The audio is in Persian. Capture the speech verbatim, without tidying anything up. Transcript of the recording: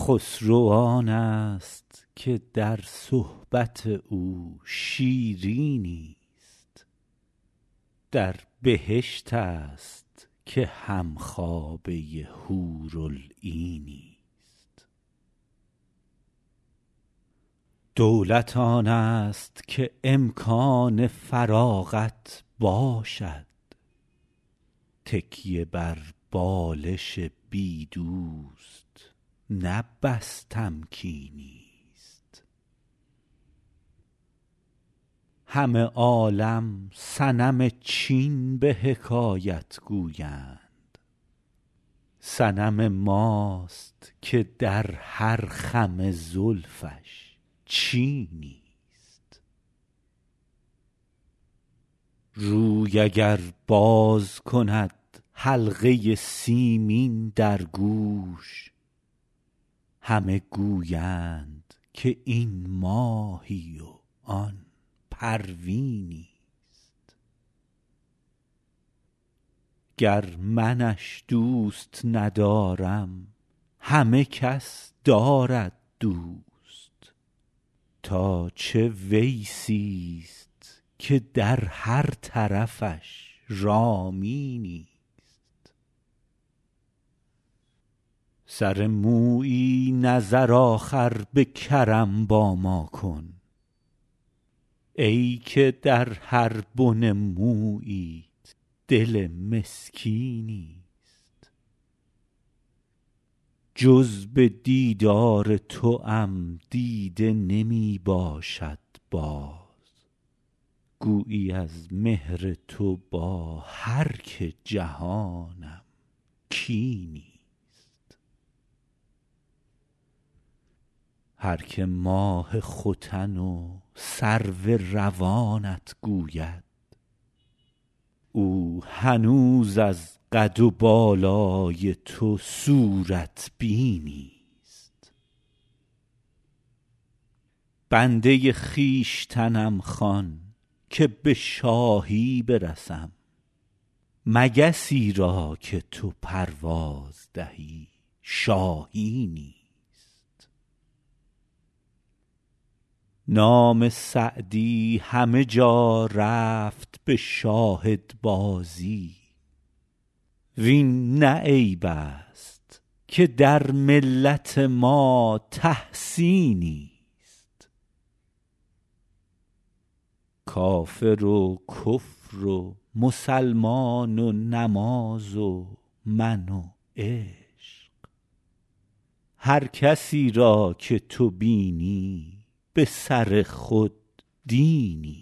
خسرو آن است که در صحبت او شیرینی است، در بهشت است که همخوابه حورالعینی است. دولت آن است که امکان فراغت باشد، تکیه بر بالش بی دوست نه بس تمکینی است. همه عالم صنم چین به حکایت گویند، صنم ماست که در هر خم زلفش چینی است. روی اگر باز کند حلقه سیمین در گوش، همه گویند که این ماهی و آن پروینی است. گر منش دوست ندارم همه کس دارد دوست، تا چه ویسی است که در هر طرفش رامینی. سر مویی نظر آخر به کرم با ما کن، ای که در هر بن موییت دل مسکینی است. جز به دیدار توام دیده نمی باشد باز، گویی از مهر تو با هر که جهانم کینی. هر که ماه ختن و سرو روانت گوید، او هنوز از قد و بالای تو صورت بینی است. بنده خویشتنم خوان که به شاهی برسم، مگسی را که تو پرواز دهی شاهینی. نام سعدی همه جا رفت به شاهد بازی، وین نه عیب است که در ملت ما تحسینی است. کافر و کفر و مسلمان و نماز و من و عشق، هر کسی را که تو بینی به سر خود دینی.